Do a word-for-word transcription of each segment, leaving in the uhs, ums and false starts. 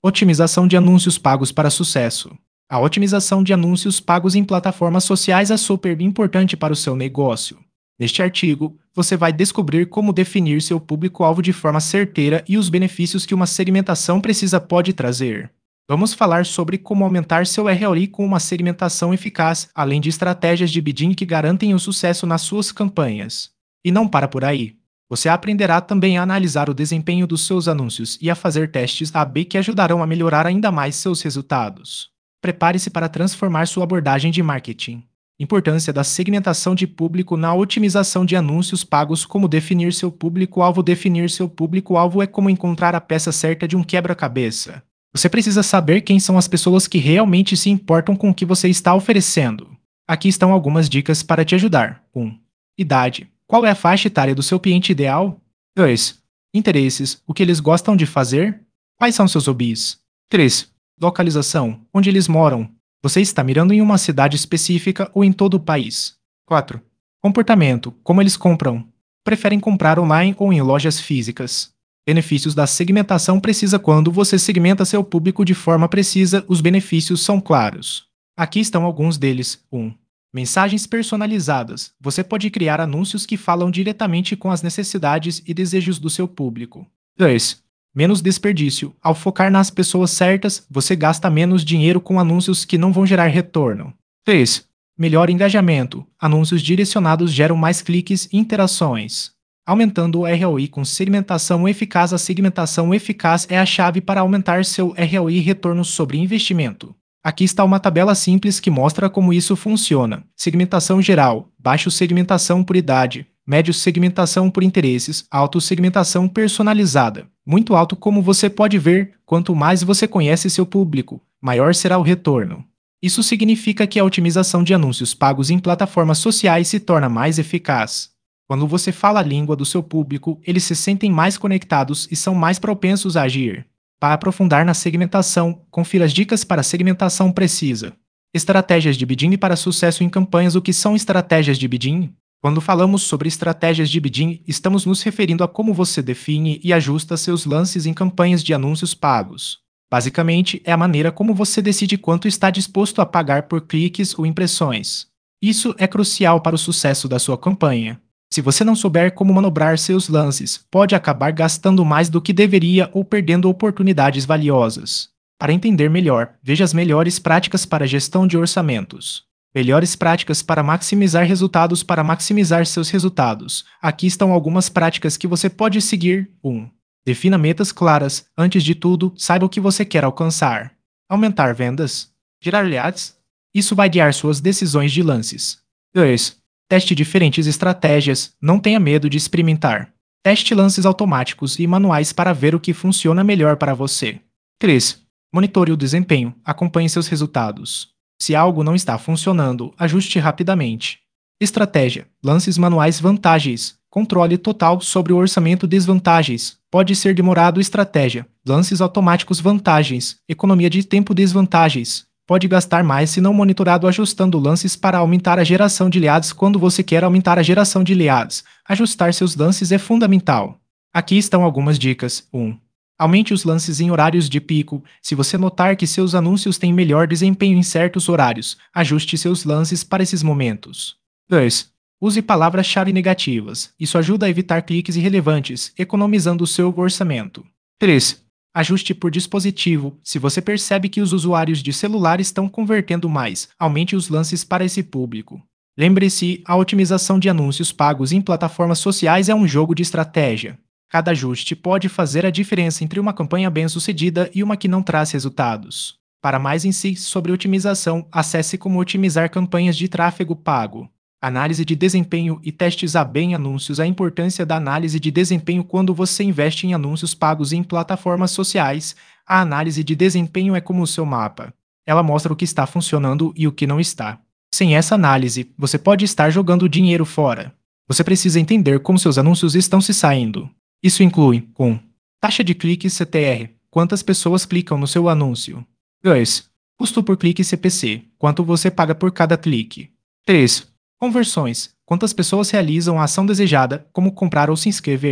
Otimização de anúncios pagos para sucesso. A otimização de anúncios pagos em plataformas sociais é super importante para o seu negócio. Neste artigo, você vai descobrir como definir seu público-alvo de forma certeira e os benefícios que uma segmentação precisa pode trazer. Vamos falar sobre como aumentar seu R O I com uma segmentação eficaz, além de estratégias de bidding que garantem o sucesso nas suas campanhas. E não para por aí. Você aprenderá também a analisar o desempenho dos seus anúncios e a fazer testes A B que ajudarão a melhorar ainda mais seus resultados. Prepare-se para transformar sua abordagem de marketing. Importância da segmentação de público na otimização de anúncios pagos. Como definir seu público-alvo. Definir seu público-alvo é como encontrar a peça certa de um quebra-cabeça. Você precisa saber quem são as pessoas que realmente se importam com o que você está oferecendo. Aqui estão algumas dicas para te ajudar. um. Idade. Qual é a faixa etária do seu cliente ideal? dois. Interesses. O que eles gostam de fazer? Quais são seus hobbies? três. Localização. Onde eles moram? Você está mirando em uma cidade específica ou em todo o país? quatro. Comportamento. Como eles compram? Preferem comprar online ou em lojas físicas? Benefícios da segmentação precisa. Quando você segmenta seu público de forma precisa, os benefícios são claros. Aqui estão alguns deles. um. Mensagens personalizadas. Você pode criar anúncios que falam diretamente com as necessidades e desejos do seu público. dois. Menos desperdício. Ao focar nas pessoas certas, você gasta menos dinheiro com anúncios que não vão gerar retorno. três. Melhor engajamento. Anúncios direcionados geram mais cliques e interações. Aumentando o R O I com segmentação eficaz. A segmentação eficaz é a chave para aumentar seu R O I e retorno sobre investimento. Aqui está uma tabela simples que mostra como isso funciona. Segmentação geral, baixo segmentação por idade, médio segmentação por interesses, alto segmentação personalizada. Muito alto. Como você pode ver, quanto mais você conhece seu público, maior será o retorno. Isso significa que a otimização de anúncios pagos em plataformas sociais se torna mais eficaz. Quando você fala a língua do seu público, eles se sentem mais conectados e são mais propensos a agir. Para aprofundar na segmentação, confira as dicas para segmentação precisa. Estratégias de bidding para sucesso em campanhas. O que são estratégias de bidding? Quando falamos sobre estratégias de bidding, estamos nos referindo a como você define e ajusta seus lances em campanhas de anúncios pagos. Basicamente, é a maneira como você decide quanto está disposto a pagar por cliques ou impressões. Isso é crucial para o sucesso da sua campanha. Se você não souber como manobrar seus lances, pode acabar gastando mais do que deveria ou perdendo oportunidades valiosas. Para entender melhor, veja as melhores práticas para gestão de orçamentos. Melhores práticas para maximizar resultados. Para maximizar seus resultados, aqui estão algumas práticas que você pode seguir. um. Defina metas claras. Antes de tudo, saiba o que você quer alcançar. Aumentar vendas? Gerar leads? Isso vai guiar suas decisões de lances. dois. Teste diferentes estratégias. Não tenha medo de experimentar. Teste lances automáticos e manuais para ver o que funciona melhor para você. três. Monitore o desempenho. Acompanhe seus resultados. Se algo não está funcionando, ajuste rapidamente. Estratégia. Lances manuais. Vantagens. Controle total sobre o orçamento. Desvantagens. Pode ser demorado. Estratégia. Lances automáticos. Vantagens. Economia de tempo. Desvantagens. Pode gastar mais se não monitorado. Ajustando lances para aumentar a geração de leads. Quando você quer aumentar a geração de leads, ajustar seus lances é fundamental. Aqui estão algumas dicas. um. Aumente os lances em horários de pico. Se você notar que seus anúncios têm melhor desempenho em certos horários, ajuste seus lances para esses momentos. dois. Use palavras-chave negativas. Isso ajuda a evitar cliques irrelevantes, economizando o seu orçamento. três. Ajuste por dispositivo. Se você percebe que os usuários de celular estão convertendo mais, aumente os lances para esse público. Lembre-se, a otimização de anúncios pagos em plataformas sociais é um jogo de estratégia. Cada ajuste pode fazer a diferença entre uma campanha bem-sucedida e uma que não traz resultados. Para mais insights sobre otimização, acesse Como otimizar campanhas de tráfego pago. Análise de desempenho e testes A B em anúncios. A importância da análise de desempenho. Quando você investe em anúncios pagos em plataformas sociais, a análise de desempenho é como o seu mapa. Ela mostra o que está funcionando e o que não está. Sem essa análise, você pode estar jogando dinheiro fora. Você precisa entender como seus anúncios estão se saindo. Isso inclui um. Taxa de clique C T R. Quantas pessoas clicam no seu anúncio? dois. Custo por clique C P C. Quanto você paga por cada clique? três. Conversões. Quantas pessoas realizam a ação desejada, como comprar ou se inscrever?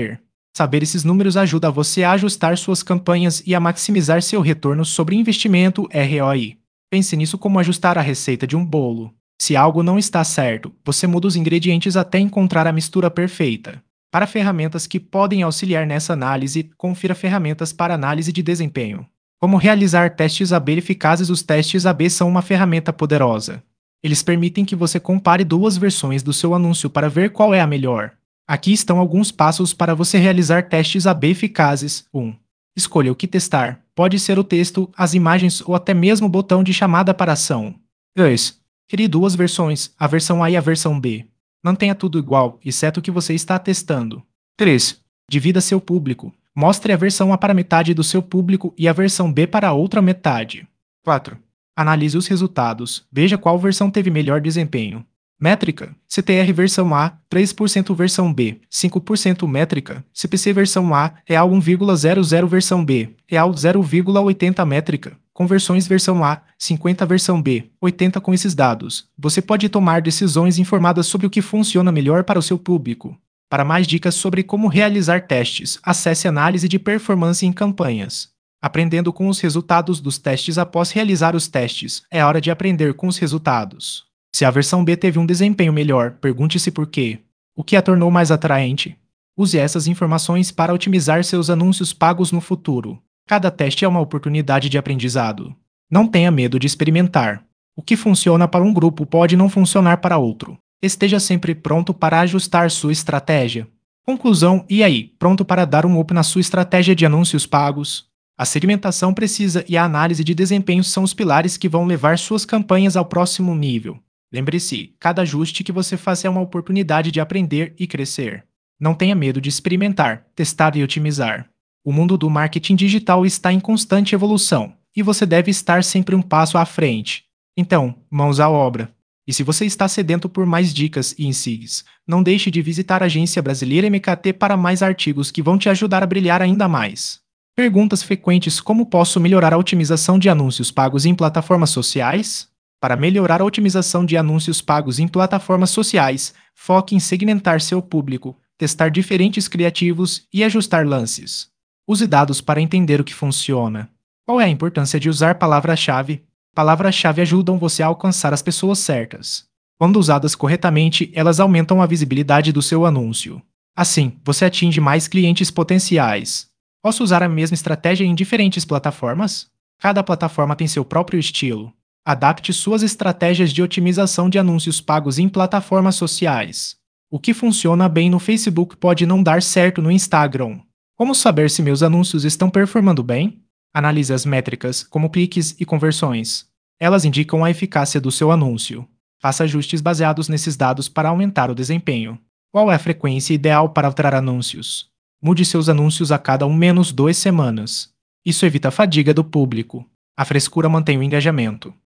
Saber esses números ajuda você a ajustar suas campanhas e a maximizar seu retorno sobre investimento R O I. Pense nisso como ajustar a receita de um bolo. Se algo não está certo, você muda os ingredientes até encontrar a mistura perfeita. Para ferramentas que podem auxiliar nessa análise, confira ferramentas para análise de desempenho. Como realizar testes A B eficazes. Os testes A B são uma ferramenta poderosa. Eles permitem que você compare duas versões do seu anúncio para ver qual é a melhor. Aqui estão alguns passos para você realizar testes A B eficazes. um. Escolha o que testar. Pode ser o texto, as imagens ou até mesmo o botão de chamada para ação. dois. Crie duas versões, a versão A e a versão B. Mantenha tudo igual, exceto o que você está testando. três. Divida seu público. Mostre a versão A para metade do seu público e a versão B para a outra metade. quatro. Analise os resultados. Veja qual versão teve melhor desempenho. Métrica: C T R versão A, três por cento versão B, cinco por cento métrica, C P C versão A, real um vírgula zero zero versão B, real zero vírgula oitenta métrica, conversões versão A, cinquenta versão B, oitenta. Com esses dados, você pode tomar decisões informadas sobre o que funciona melhor para o seu público. Para mais dicas sobre como realizar testes, acesse Análise de Performance em Campanhas. Aprendendo com os resultados dos testes. Após realizar os testes, é hora de aprender com os resultados. Se a versão B teve um desempenho melhor, pergunte-se por quê. O que a tornou mais atraente? Use essas informações para otimizar seus anúncios pagos no futuro. Cada teste é uma oportunidade de aprendizado. Não tenha medo de experimentar. O que funciona para um grupo pode não funcionar para outro. Esteja sempre pronto para ajustar sua estratégia. Conclusão: e aí, pronto para dar um up na sua estratégia de anúncios pagos? A segmentação precisa e a análise de desempenho são os pilares que vão levar suas campanhas ao próximo nível. Lembre-se, cada ajuste que você faz é uma oportunidade de aprender e crescer. Não tenha medo de experimentar, testar e otimizar. O mundo do marketing digital está em constante evolução, e você deve estar sempre um passo à frente. Então, mãos à obra. E se você está sedento por mais dicas e insights, não deixe de visitar a Agência Brasileira M K T para mais artigos que vão te ajudar a brilhar ainda mais. Perguntas frequentes: como posso melhorar a otimização de anúncios pagos em plataformas sociais? Para melhorar a otimização de anúncios pagos em plataformas sociais, foque em segmentar seu público, testar diferentes criativos e ajustar lances. Use dados para entender o que funciona. Qual é a importância de usar palavra-chave? Palavras-chave ajudam você a alcançar as pessoas certas. Quando usadas corretamente, elas aumentam a visibilidade do seu anúncio. Assim, você atinge mais clientes potenciais. Posso usar a mesma estratégia em diferentes plataformas? Cada plataforma tem seu próprio estilo. Adapte suas estratégias de otimização de anúncios pagos em plataformas sociais. O que funciona bem no Facebook pode não dar certo no Instagram. Como saber se meus anúncios estão performando bem? Analise as métricas, como cliques e conversões. Elas indicam a eficácia do seu anúncio. Faça ajustes baseados nesses dados para aumentar o desempenho. Qual é a frequência ideal para alterar anúncios? Mude seus anúncios a cada um menos duas semanas. Isso evita a fadiga do público. A frescura mantém o engajamento.